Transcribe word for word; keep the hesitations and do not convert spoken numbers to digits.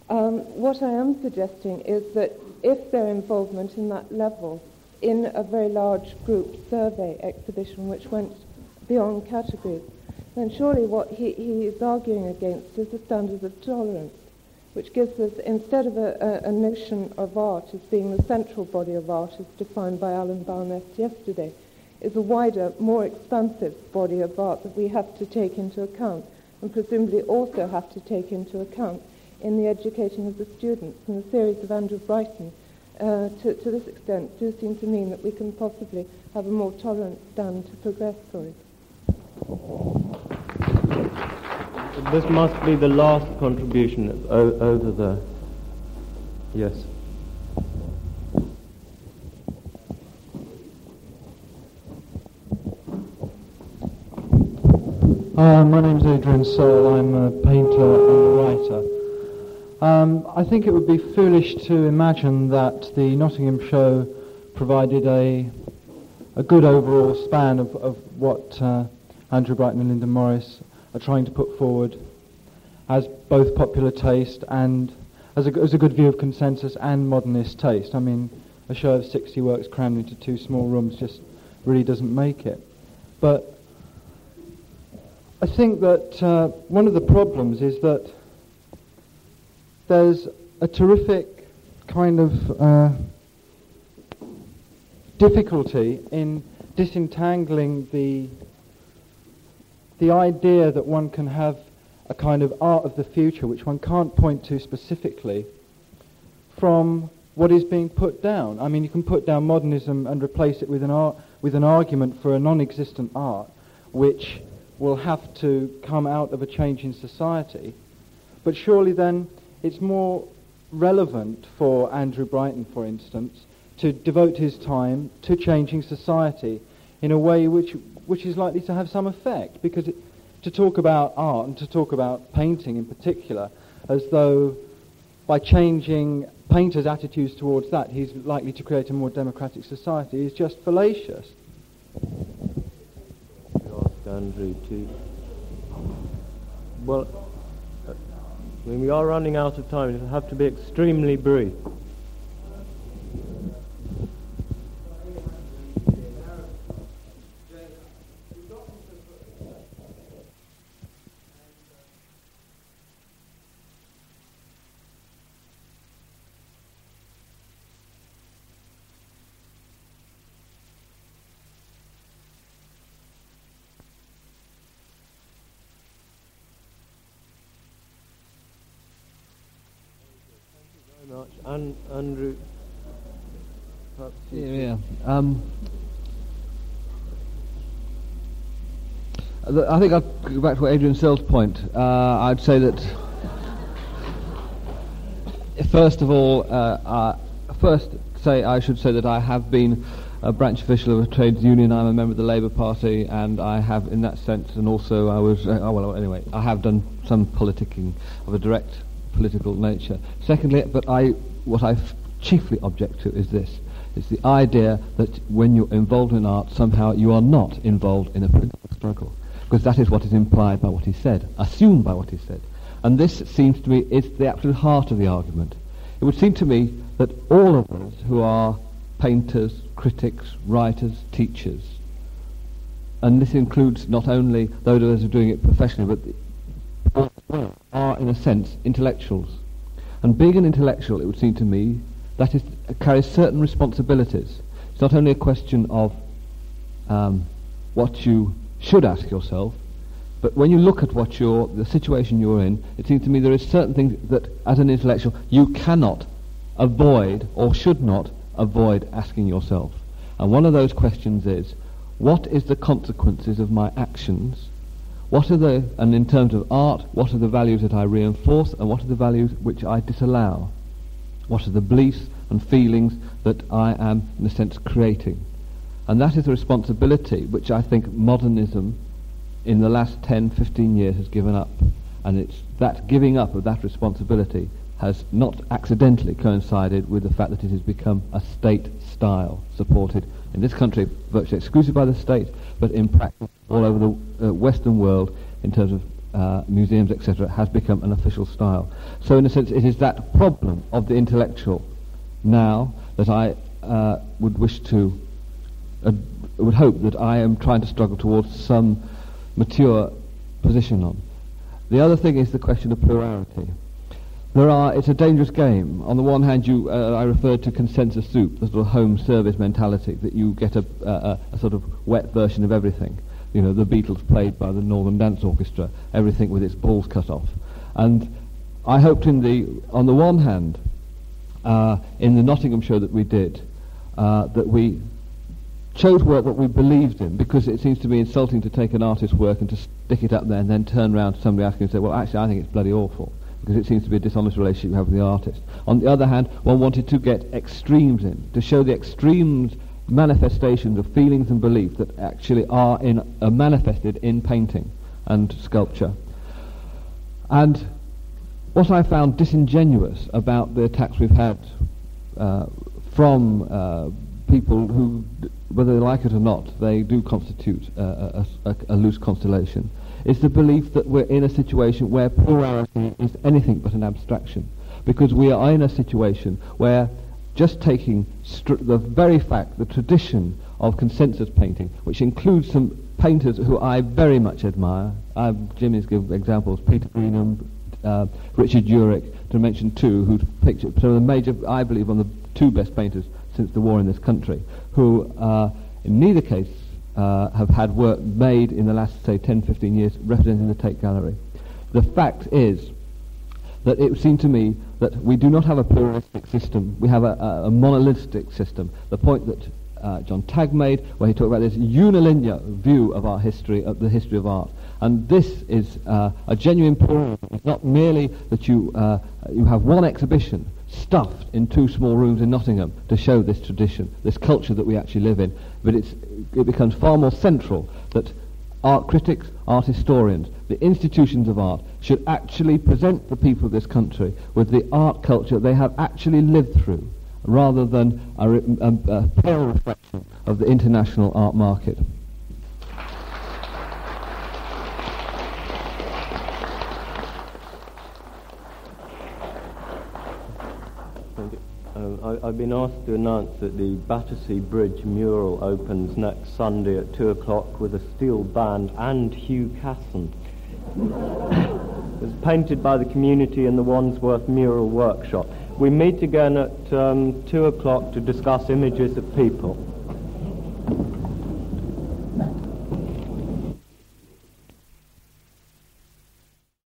Um, what I am suggesting is that if their involvement in that level, in a very large group survey exhibition which went beyond categories, then surely what he, he is arguing against is the standard of tolerance, which gives us, instead of a, a, a notion of art as being the central body of art as defined by Alan Barnett yesterday, is a wider, more expansive body of art that we have to take into account, and presumably also have to take into account in the educating of the students. And the theories of Andrew Brighton, uh, to, to this extent, do seem to mean that we can possibly have a more tolerant stand to progress for it. This must be the last contribution o- over there. Yes. Uh, my name's Adrian Searle. I'm a painter and a writer. Um, I think it would be foolish to imagine that the Nottingham show provided a a good overall span of, of what uh, Andrew Brighton and Linda Morris are trying to put forward as both popular taste and as a, as a good view of consensus and modernist taste. I mean, a show of sixty works crammed into two small rooms just really doesn't make it. But I think that uh, one of the problems is that there's a terrific kind of uh, difficulty in disentangling the the idea that one can have a kind of art of the future which one can't point to specifically from what is being put down. I mean, you can put down modernism and replace it with an art with an argument for a non-existent art which will have to come out of a change in society. But surely then it's more relevant for Andrew Brighton, for instance, to devote his time to changing society in a way which which is likely to have some effect, because it, to talk about art and to talk about painting in particular as though by changing painters' attitudes towards that he's likely to create a more democratic society is just fallacious. Andrew, too. Well, uh, I mean, we are running out of time. It'll have to be extremely brief. Much. And Andrew, yeah, yeah. Um, I think I'll go back to Adrian Searle's point. Uh, I'd say that first of all, uh, uh, first say I should say that I have been a branch official of a trades union. I'm a member of the Labour Party, and I have, in that sense, and also I was. Uh, oh well, anyway, I have done some politicking of a direct political nature. Secondly, but I, what I f- chiefly object to is this: it's the idea that when you're involved in art, somehow you are not involved in a political struggle, because that is what is implied by what he said, assumed by what he said. And this seems to me is the absolute heart of the argument. It would seem to me that all of us who are painters, critics, writers, teachers, and this includes not only those of us who are doing it professionally, but the are, in a sense, intellectuals. And being an intellectual, it would seem to me, that is, carries certain responsibilities. It's not only a question of um, what you should ask yourself, but when you look at what you're, the situation you're in, it seems to me there is certain things that, as an intellectual, you cannot avoid or should not avoid asking yourself. And one of those questions is, what is the consequences of my actions? What are the, and in terms of art, what are the values that I reinforce, and what are the values which I disallow? What are the beliefs and feelings that I am, in a sense, creating? And that is a responsibility which I think modernism in the last ten, fifteen years has given up. And it's that giving up of that responsibility has not accidentally coincided with the fact that it has become a state style, supported in this country virtually exclusively by the state, but in practice all over the uh, Western world in terms of uh, museums, et cetera, has become an official style. So in a sense, it is that problem of the intellectual now that I uh, would wish to, uh, would hope that I am trying to struggle towards some mature position on. The other thing is the question of plurality. There are, it's a dangerous game. On the one hand, you, uh, I referred to consensus soup, the sort of home service mentality, that you get a, a, a sort of wet version of everything. You know, the Beatles played by the Northern Dance Orchestra, everything with its balls cut off. And I hoped in the, on the one hand, uh, in the Nottingham show that we did, uh, that we chose work that we believed in, because it seems to be insulting to take an artist's work and to stick it up there and then turn around to somebody asking and say, well, actually, I think it's bloody awful, because it seems to be a dishonest relationship you have with the artist. On the other hand, one wanted to get extremes in, to show the extremes manifestations of feelings and belief that actually are in are manifested in painting and sculpture. And what I found disingenuous about the attacks we've had uh, from uh, people who, whether they like it or not, they do constitute uh, a, a, a loose constellation, is the belief that we're in a situation where plurality is anything but an abstraction. Because we are in a situation where just taking str- the very fact, the tradition of consensus painting, which includes some painters who I very much admire. I have Jimmy's give examples, Peter Greenham, uh, Richard Urich, to mention two, who pictured some of the major, I believe, one of the two best painters since the war in this country, who uh, in neither case uh, have had work made in the last, say, ten, fifteen years representing the Tate Gallery. The fact is that it seemed to me that we do not have a pluralistic system, we have a, a, a monolithic system. The point that uh, John Tagg made, where he talked about this unilinear view of our history, of the history of art. And this is uh, a genuine pluralism. It's not merely that you, uh, you have one exhibition stuffed in two small rooms in Nottingham to show this tradition, this culture that we actually live in, but it's, it becomes far more central that art critics, art historians, the institutions of art should actually present the people of this country with the art culture they have actually lived through, rather than a, a, a pale reflection of the international art market. Uh, I, I've been asked to announce that the Battersea Bridge mural opens next Sunday at two o'clock with a steel band and Hugh Casson. It was painted by the community in the Wandsworth Mural Workshop. We meet again at um, two o'clock to discuss images of people.